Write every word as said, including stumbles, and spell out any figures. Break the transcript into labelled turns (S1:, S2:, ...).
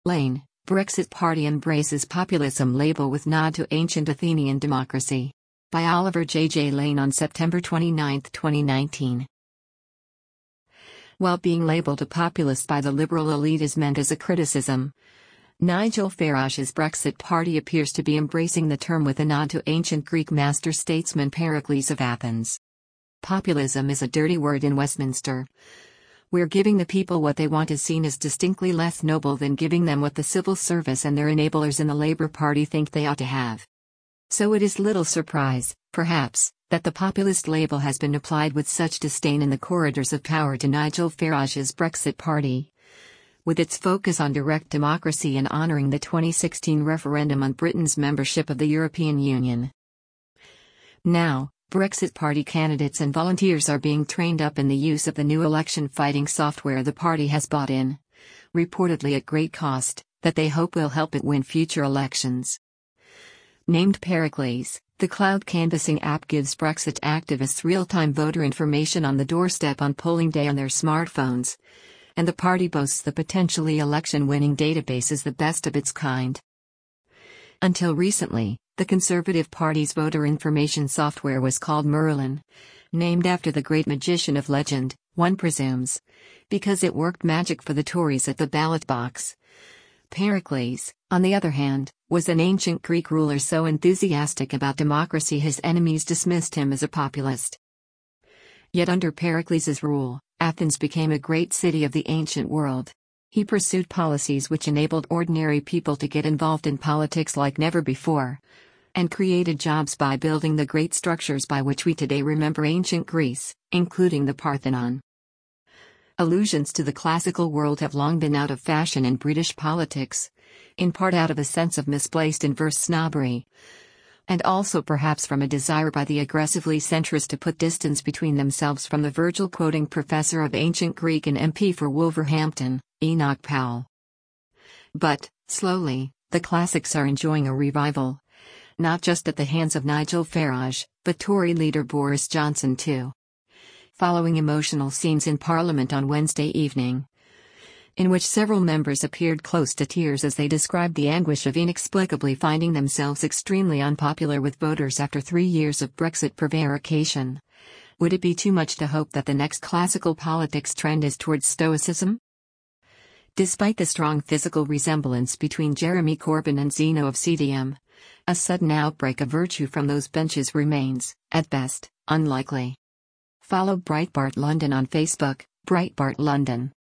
S1: Lane, Brexit Party embraces populism label with nod to ancient Athenian democracy. By Oliver J. J. Lane on September twenty-ninth, twenty nineteen. While being labeled a populist by the liberal elite is meant as a criticism, Nigel Farage's Brexit Party appears to be embracing the term with a nod to ancient Greek master statesman Pericles of Athens. Populism is a dirty word in Westminster, where giving the people what they want is seen as distinctly less noble than giving them what the civil service and their enablers in the Labour Party think they ought to have. So it is little surprise, perhaps, that the populist label has been applied with such disdain in the corridors of power to Nigel Farage's Brexit Party, with its focus on direct democracy and honouring the twenty sixteen referendum on Britain's membership of the European Union. Now, Brexit Party candidates and volunteers are being trained up in the use of the new election-fighting software the party has bought in, reportedly at great cost, that they hope will help it win future elections. Named Pericles, the cloud canvassing app gives Brexit activists real-time voter information on the doorstep on polling day on their smartphones, and the party boasts the potentially election-winning database is the best of its kind. Until recently, the Conservative Party's voter information software was called Merlin, named after the great magician of legend, one presumes, because it worked magic for the Tories at the ballot box. Pericles, on the other hand, was an ancient Greek ruler so enthusiastic about democracy his enemies dismissed him as a populist. Yet under Pericles' rule, Athens became a great city of the ancient world. He pursued policies which enabled ordinary people to get involved in politics like never before, and created jobs by building the great structures by which we today remember ancient Greece, including the Parthenon. Allusions to the classical world have long been out of fashion in British politics, in part out of a sense of misplaced inverse snobbery, and also perhaps from a desire by the aggressively centrist to put distance between themselves from the Virgil-quoting professor of ancient Greek and M P for Wolverhampton, Enoch Powell. But, slowly, the classics are enjoying a revival, not just at the hands of Nigel Farage, but Tory leader Boris Johnson too. Following emotional scenes in Parliament on Wednesday evening, in which several members appeared close to tears as they described the anguish of inexplicably finding themselves extremely unpopular with voters after three years of Brexit prevarication. Would it be too much to hope that the next classical politics trend is towards stoicism? Despite the strong physical resemblance between Jeremy Corbyn and Zeno of C D M, a sudden outbreak of virtue from those benches remains, at best, unlikely. Follow Breitbart London on Facebook, Breitbart London.